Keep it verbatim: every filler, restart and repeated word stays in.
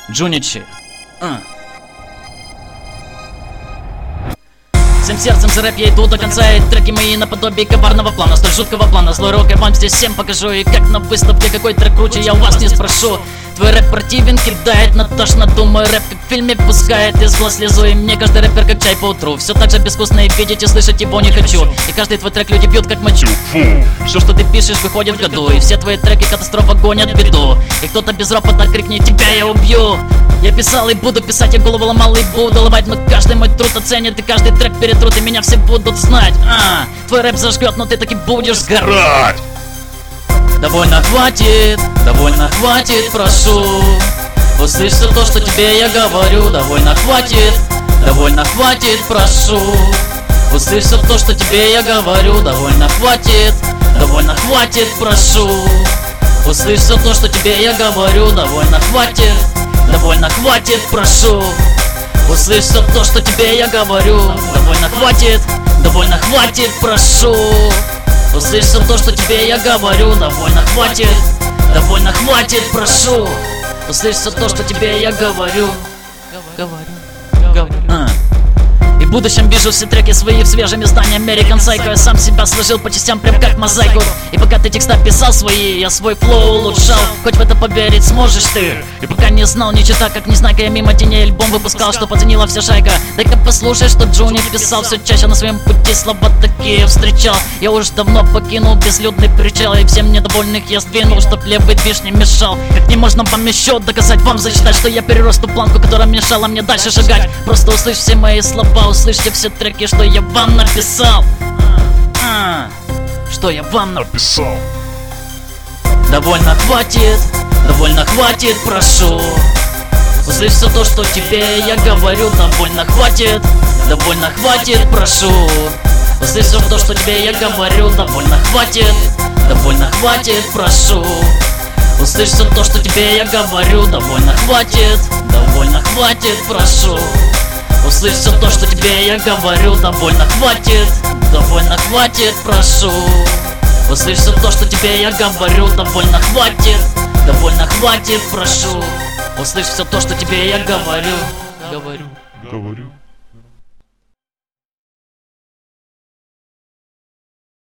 Джуничи. А. Всем сердцем за рэп я иду до конца, и треки мои наподобие коварного плана, столь жуткого плана. Злой рок я вам здесь всем покажу, и как на выставке какой трек круче, я у вас не спрошу. Твой рэп противен, кидает на тошноту, мой рэп как в фильме пускает из глаз слезу, и мне каждый рэпер как чай по утру. Все так же безвкусно, и видеть и слышать его не хочу, и каждый твой трек люди пьют как мочу. Фу. Все, что ты пишешь, выходит в году, и все твои треки катастрофа гонят беду, и кто-то без ропота крикнет: тебя я убью. Я писал и буду писать, я голову ломал и буду ломать, но каждый мой труд оценит, и каждый трек перетрут, и меня все будут знать. А, твой рэп зажгет, но ты таки будешь сгорать. Довольно хватит, довольно хватит, прошу. Услышь все то, что тебе я говорю. Довольно хватит, довольно хватит, прошу. Услышь все то, что тебе я говорю. Довольно хватит, довольно хватит, прошу. Услышь все то, что тебе я говорю. Довольно хватит, довольно хватит, прошу. Услышь все то, что тебе я говорю. Довольно хватит, довольно хватит, прошу. Услышь все то, что тебе я говорю. Довольно хватит, довольно хватит, прошу. Услышь все то, что тебе я говорю. Говорю, говорю. А. И в будущем вижу все треки свои в свежем издании American Psycho. Я сам себя сложил по частям прям как мозаику. И пока ты текста писал свои, я свой флоу улучшал. Хоть в это поверить сможешь ты. И пока не знал, не читал, как незнайка, я мимо теней альбом выпускал, что оценила вся шайка. Дай-ка послушай, что Джуни писал. Все чаще на своем пути слова такие встречал. Я уже давно покинул безлюдный причал, и всем недовольных я сдвинул, чтоб левый движ не мешал. Как не можно вам еще доказать, вам зачитать, что я перерос ту планку, которая мешала мне дальше шагать. Просто услышь все мои слова, услышьте все треки, что я вам написал. А, что я вам написал. Довольно хватит, довольно хватит, прошу. Услышь все то, что тебе я говорю. Довольно хватит, довольно хватит, прошу. Услышь все то, что тебе я говорю. Довольно хватит, довольно хватит, прошу. Услышь все то, что тебе я говорю. Довольно хватит, довольно хватит, прошу. Услышь все то, что тебе я говорю. Довольно хватит, довольно хватит, прошу. Услышь все то, что тебе я говорю. Довольно хватит, довольно хватит, прошу. Услышь все то, что тебе я говорю. Говорю, говорю.